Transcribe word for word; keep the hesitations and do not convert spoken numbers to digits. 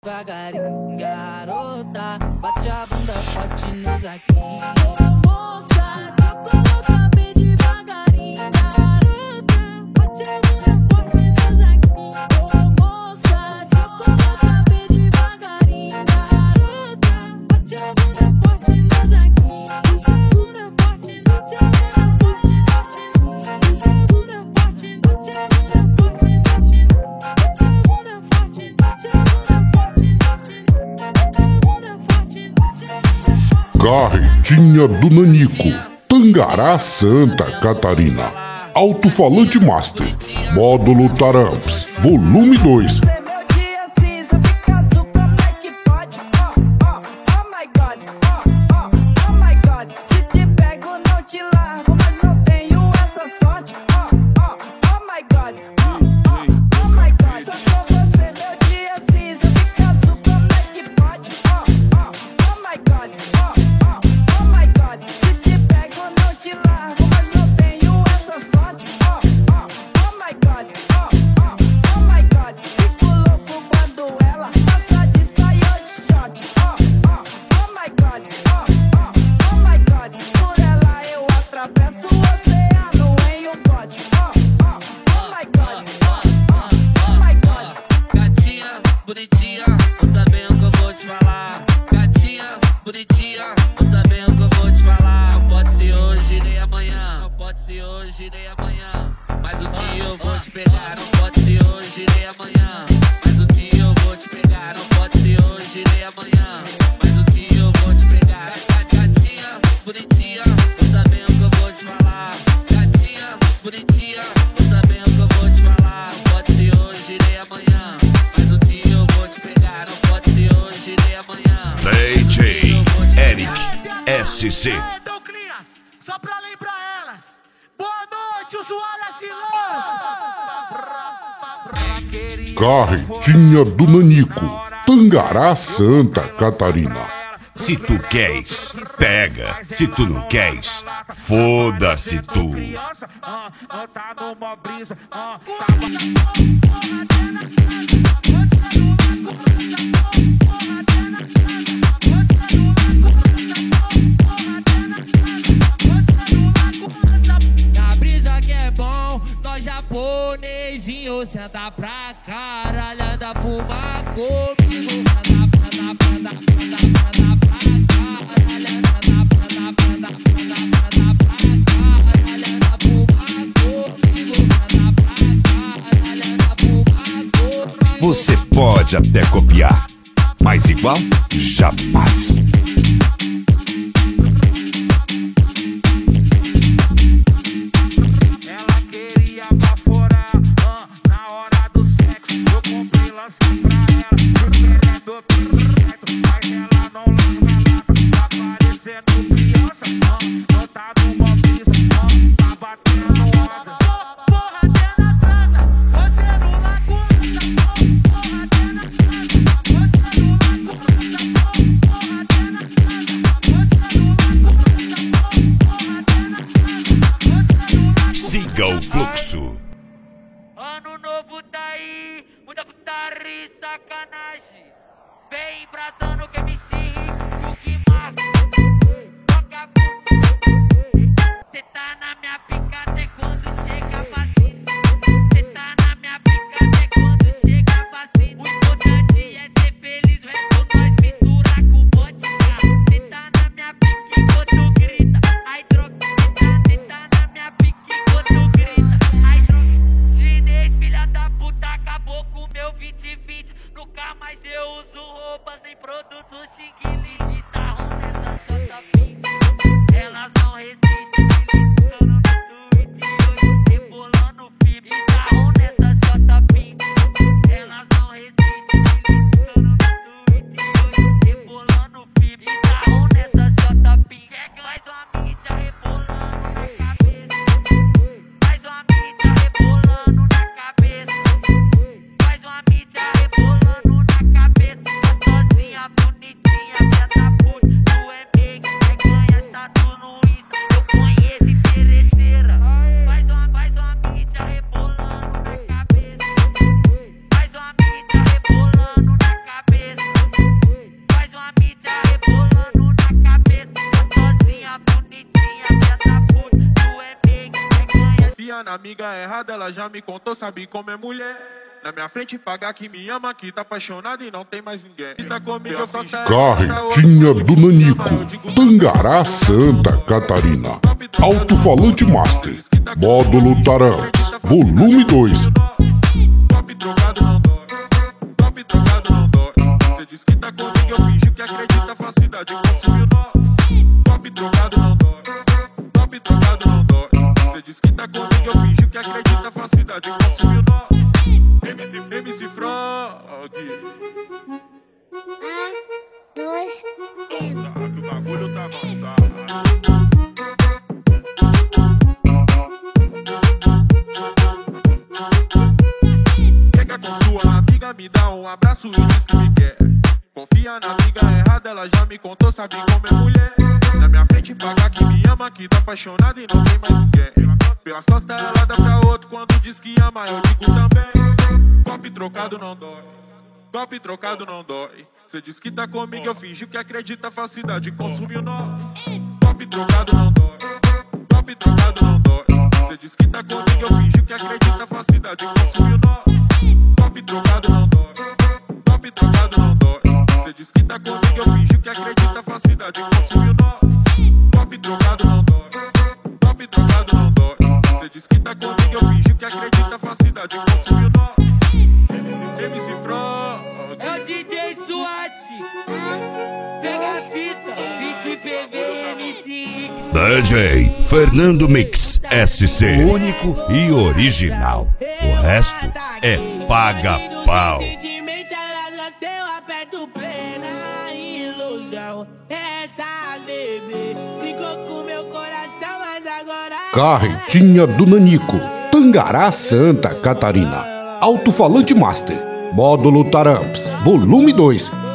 Devagarinho, garota, bate a bunda forte nos aqui. Ô moça, te coloca bem devagarinho, garota, bate a bunda forte nos aqui. Ô moça, te coloca bem devagarinho, garota, bate a bunda forte nos aqui. Bate a bunda forte, bate a bunda forte, bate a bunda forte, bate a bunda forte, bate a bunda forte, bate a bunda. Carretinha do Nanico, Tangará, Santa Catarina. Alto-falante Master, módulo Taramps, volume dois. Bonitinha, tô sabendo que eu vou te falar. Gatinha, bonitinha, tô sabendo que eu vou te falar. Não pode ser hoje nem amanhã, não pode ser hoje nem amanhã. Mas um dia eu vou te pegar, não pode ser hoje nem amanhã. Mas um dia eu vou te pegar, não pode ser hoje nem amanhã. Mas um dia eu vou te pegar. Gatinha, bonitinha, tô sabendo que eu vou te falar. Gatinha, bonitinha, tô sabendo que eu vou te falar. Não pode ser hoje nem amanhã. D J Eric S C. Então, Clias, só pra lembrar elas. Boa noite, usuário Silão. Carretinha do Nanico, Tangará, Santa Catarina. Se tu queres, pega. Se tu não queres, foda-se tu. Tá numa brisa, Na brisa que é bom, nós japonesinho senta pra caralho, anda fumar comigo. Anda, anda, anda, anda, anda pra caralho, anda, anda, anda, anda, anda pra caralho, anda fumar comigo. Anda pra caralho, anda fumar comigo. Você pode até copiar, mas igual, jamais. ela queria baforar, ah, na hora do sexo. Eu comprei laço pra ela, porque ela é do tudo certo. Mas ela não larga lá, tá parecendo criança, ah, não tá numa brisa, ah, tá batendo onda. Porra, até na trança, você não larga. Porra, até na trança, você não larga. Porra, até na trança, você não larga. Porra, até na trança, você não larga. Siga o fluxo. Ano novo tá aí, muita putaria e sacanagem. Vem embrasando que M C Rico, que marca. Toca a bunda. Cê tá na minha pica até quando chega a vacina. Cê tá na minha pica até quando chega a vacina. O importante é ser feliz, o resto nós misturar com vodka. Cê tá na minha pica enquanto grita. Ai droga, cê tá na minha pica enquanto grita. Ai droga, chinês, filha da puta, acabou com meu vinte vinte. Nunca mais eu uso roupas nem produtos xing-ling. E sarrão nessa chota pinga. Elas não resistem, militando no tweet e hoje rebolando fibra. E sarrão nessa chota pinga. Elas não resistem, militando no tweet e hoje rebolando fibra. E sarrão nessa chota pinga. Faz uma mídia rebolando na cabeça. Faz uma mídia rebolando na cabeça. Faz uma mídia rebolando na cabeça. Gostosinha, bonitinha, filha da puta. Tu é meio que quer ganhar status no Insta. Eu na amiga errada, ela já me contou, sabe como é mulher. Na minha frente pagar que me ama, que tá apaixonado e não tem mais ninguém. Tá comigo, eu faço Carretinha do Nanico, Tangará, Santa Catarina. Alto-falante Master, módulo Taramps, volume dois. Top trocado não dói, top trocado não dói. Cê diz que tá comigo, eu finjo que acredita, facilidade consumiu nós. Top trocado não dói, top trocado não dói. Cê diz que tá comigo, eu finjo que acredita, facilidade consumiu nós. M C, M C Frog. Um, dois, três. Tá, que o bagulho tá avançado. Chega com sua amiga, me dá um abraço e diz que me quer. Confia na amiga errada, ela já me contou, sabe como é mulher. Na minha frente pagar que me ama, que tá apaixonado e não tem mais ninguém. Pelas costas ela dá pra outro, quando diz que ama eu digo também. Golpe trocado não dói, golpe trocado não dói. Cê diz que tá comigo, eu finjo que acredita, facilidade consumiu nós. Golpe trocado não dói, golpe trocado não dói. Cê diz que tá comigo, eu finjo que acredita, facilidade consumiu nós. Golpe trocado não dói, golpe trocado não dói. Cê diz que tá comigo, eu finjo que acredita, facilidade consumiu nós. Golpe trocado não dói, golpe trocado não dói. Cê diz que tá comigo, eu finjo que acredita, facilidade consumiu nós. M C Frog. É o D J SWAT. Pega a fita, vinte P V M C. D J Fernando Mix S C. Único e original. O resto é paga-pau. Carretinha do Nanico, Tangará, Santa Catarina. Alto-falante Master, módulo Taramps, volume dois.